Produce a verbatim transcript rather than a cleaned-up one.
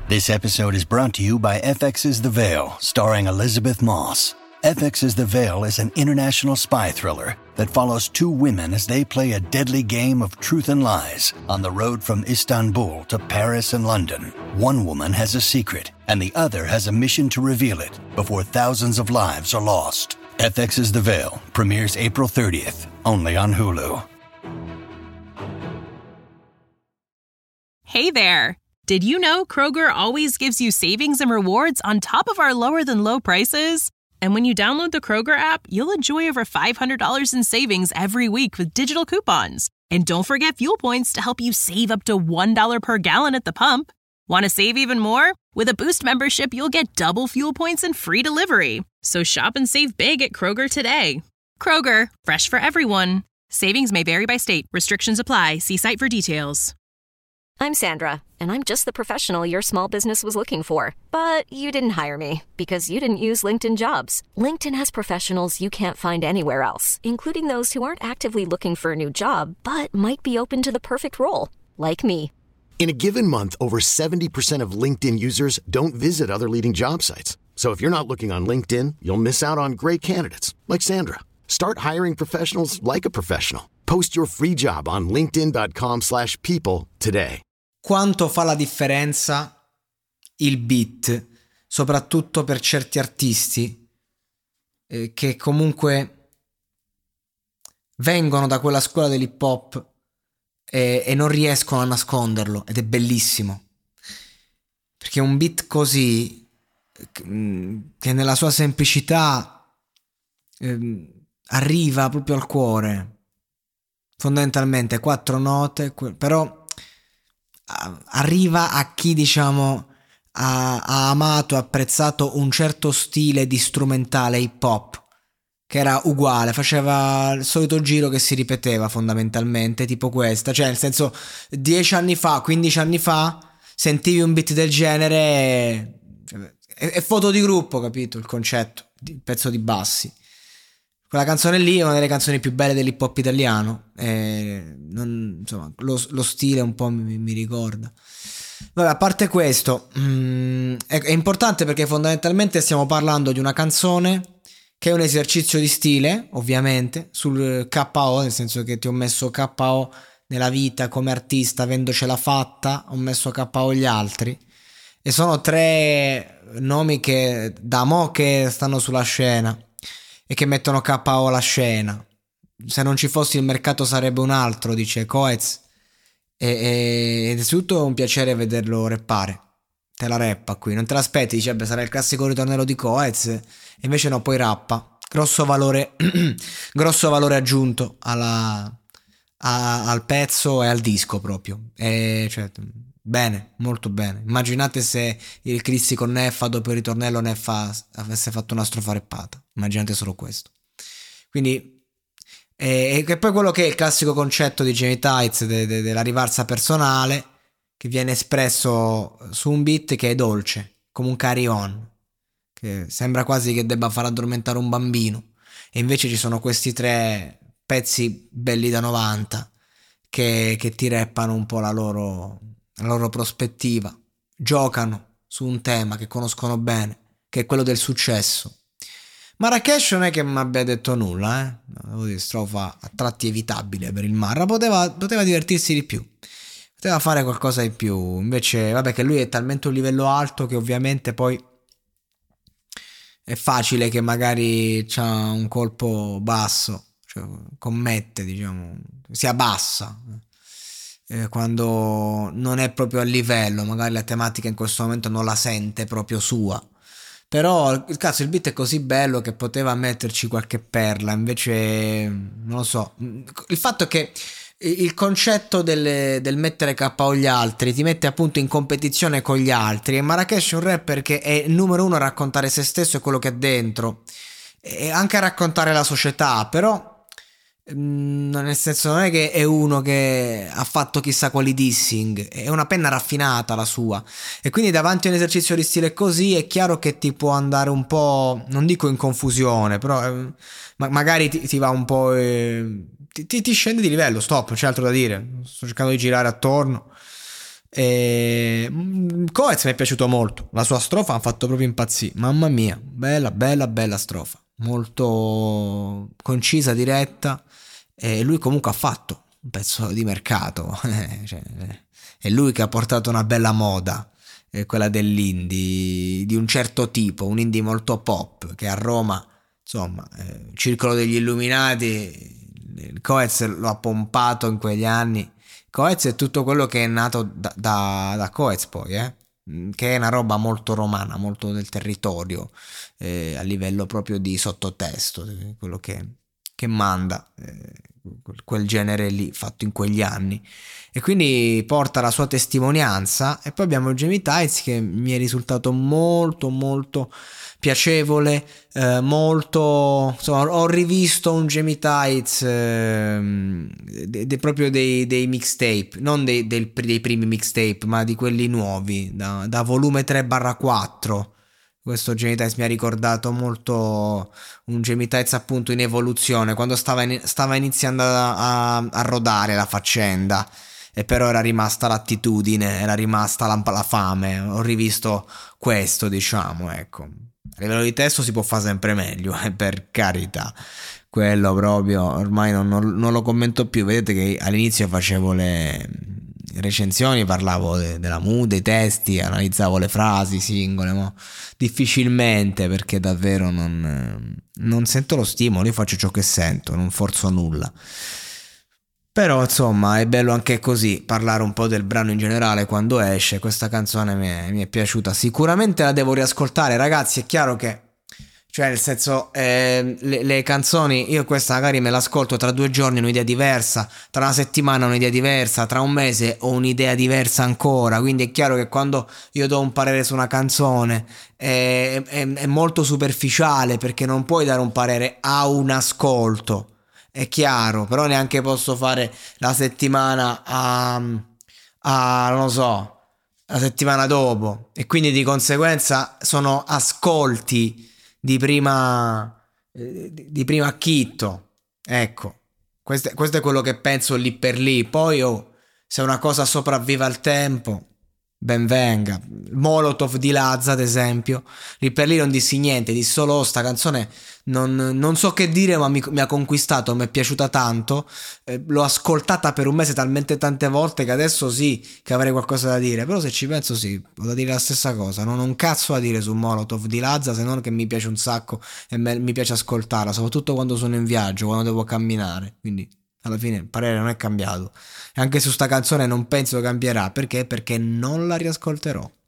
This episode is brought to you by F X's The Veil, starring Elizabeth Moss. F X's The Veil is an international spy thriller that follows two women as they play a deadly game of truth and lies on the road from Istanbul to Paris and London. One woman has a secret, and the other has a mission to reveal it before thousands of lives are lost. F X's The Veil premieres April thirtieth, only on Hulu. Hey there! Did you know Kroger always gives you savings and rewards on top of our lower-than-low prices? And when you download the Kroger app, you'll enjoy over five hundred dollars in savings every week with digital coupons. And don't forget fuel points to help you save up to one dollar per gallon at the pump. Want to save even more? With a Boost membership, you'll get double fuel points and free delivery. So shop and save big at Kroger today. Kroger, fresh for everyone. Savings may vary by state. Restrictions apply. See site for details. I'm Sandra, and I'm just the professional your small business was looking for. But you didn't hire me because you didn't use LinkedIn Jobs. LinkedIn has professionals you can't find anywhere else, including those who aren't actively looking for a new job, but might be open to the perfect role, like me. In a given month, over seventy percent of LinkedIn users don't visit other leading job sites. So if you're not looking on LinkedIn, you'll miss out on great candidates like Sandra. Start hiring professionals like a professional. Post your free job on linkedin.com slash people today. Quanto fa la differenza il beat, soprattutto per certi artisti eh, che comunque vengono da quella scuola dell'hip hop e, e non riescono a nasconderlo, ed è bellissimo perché un beat così che nella sua semplicità eh, arriva proprio al cuore, fondamentalmente quattro note, però arriva a chi, diciamo, ha, ha amato, apprezzato un certo stile di strumentale hip hop che era uguale, faceva il solito giro che si ripeteva fondamentalmente, tipo questa, cioè nel senso dieci anni fa, quindici anni fa sentivi un beat del genere, è, è foto di gruppo, capito il concetto, il pezzo di bassi. Quella canzone lì è una delle canzoni più belle dell'hip hop italiano, e non, insomma, lo, lo stile un po' mi, mi ricorda. Vabbè, a parte questo, mh, è, è importante perché fondamentalmente stiamo parlando di una canzone che è un esercizio di stile, ovviamente, sul K O, nel senso che ti ho messo K O nella vita come artista, avendocela fatta, ho messo K O gli altri, e sono tre nomi che da mo' che stanno sulla scena e che mettono K O alla scena. Se non ci fosse il mercato sarebbe un altro, dice Coez, e, e, ed è tutto un piacere vederlo rappare. Te la rappa qui, non te l'aspetti, dice beh, sarà il classico ritornello di Coez, e invece no, poi rappa. Grosso valore grosso valore aggiunto alla, a, al pezzo e al disco proprio, e, cioè, bene, molto bene. Immaginate se il Cristi con Neffa dopo il ritornello Neffa avesse fatto una strofa rappata, immaginate solo questo. Quindi e che poi quello che è il classico concetto di Jamie Tights de, de, della rivalsa personale che viene espresso su un beat che è dolce come un carry on, che sembra quasi che debba far addormentare un bambino, e invece ci sono questi tre pezzi belli da novanta che, che ti rappano un po' la loro la loro prospettiva, giocano su un tema che conoscono bene, che è quello del successo. Marrakesh non è che mi abbia detto nulla, eh? Devo dire, strofa a tratti evitabile per il Marra, poteva, poteva divertirsi di più, poteva fare qualcosa di più, invece vabbè che lui è talmente un livello alto che ovviamente poi è facile che magari c'ha un colpo basso, cioè commette, diciamo, si abbassa eh, quando non è proprio a livello, magari la tematica in questo momento non la sente proprio sua. Però il cazzo, il beat è così bello che poteva metterci qualche perla, invece non lo so. Il fatto è che il concetto del, del mettere K O gli altri ti mette appunto in competizione con gli altri, e Marrakesh è un rapper che è numero uno a raccontare se stesso e quello che ha dentro, e anche a raccontare la società, però nel senso non è che è uno che ha fatto chissà quali dissing, è una penna raffinata la sua, e quindi davanti a un esercizio di stile così è chiaro che ti può andare un po', non dico in confusione, però eh, ma- magari ti, ti va un po' eh, ti, ti, ti scende di livello, stop, c'è altro da dire, sto cercando di girare attorno, e Coez mi è piaciuto molto, la sua strofa mi ha fatto proprio impazzire, mamma mia, bella bella bella strofa, molto concisa, diretta, e lui comunque ha fatto un pezzo di mercato, cioè, è lui che ha portato una bella moda, eh, quella dell'indie di un certo tipo, un indie molto pop, che a Roma, insomma, eh, Circolo degli Illuminati, il Coez lo ha pompato in quegli anni. Coez è tutto quello che è nato da, da, da Coez poi, eh? Che è una roba molto romana, molto del territorio, eh, a livello proprio di sottotesto, quello che, che manda, eh, quel genere lì fatto in quegli anni, e quindi porta la sua testimonianza. E poi abbiamo Jamie Tights, che mi è risultato molto molto piacevole, eh, molto, insomma, ho rivisto un Jamie Tights eh, de, de, proprio dei, dei mixtape, non dei, del, dei primi mixtape, ma di quelli nuovi, da, da volume tre barra quattro. Questo Jamie Tights mi ha ricordato molto un Jamie Tights appunto in evoluzione, quando stava, in, stava iniziando a, a, a rodare la faccenda, e però era rimasta l'attitudine, era rimasta la, la fame. Ho rivisto questo, diciamo, ecco. A livello di testo si può fare sempre meglio, eh, per carità. Quello proprio ormai non, non, non lo commento più. Vedete che all'inizio facevo le recensioni, parlavo de, della mood, dei testi, analizzavo le frasi singole, ma difficilmente, perché davvero non, non sento lo stimolo. Io faccio ciò che sento, non forzo nulla. Però insomma è bello anche così parlare un po' del brano in generale quando esce. Questa canzone mi è, mi è piaciuta, sicuramente la devo riascoltare, ragazzi. È chiaro che, cioè nel senso, eh, le, le canzoni, io questa magari me l'ascolto tra due giorni, ho un'idea diversa, tra una settimana ho un'idea diversa, tra un mese ho un'idea diversa ancora. Quindi è chiaro che quando io do un parere su una canzone è, è, è molto superficiale, perché non puoi dare un parere a un ascolto, è chiaro. Però neanche posso fare la settimana a, a non lo so, la settimana dopo, e quindi di conseguenza sono ascolti di prima eh, di prima acchitto. Ecco, questo, questo è quello che penso lì per lì. Poi oh, se una cosa sopravvive al tempo, ben venga. Molotov di Lazza, ad esempio, lì per lì non dissi niente, dissi solo oh, sta canzone non, non so che dire, ma mi, mi ha conquistato, mi è piaciuta tanto, eh, l'ho ascoltata per un mese talmente tante volte che adesso sì che avrei qualcosa da dire. Però se ci penso sì, ho da dire la stessa cosa, non ho un cazzo da dire su Molotov di Lazza, se non che mi piace un sacco e me, mi piace ascoltarla, soprattutto quando sono in viaggio, quando devo camminare. Quindi alla fine il parere non è cambiato, e anche su sta canzone non penso cambierà. Perché? Perché non la riascolterò.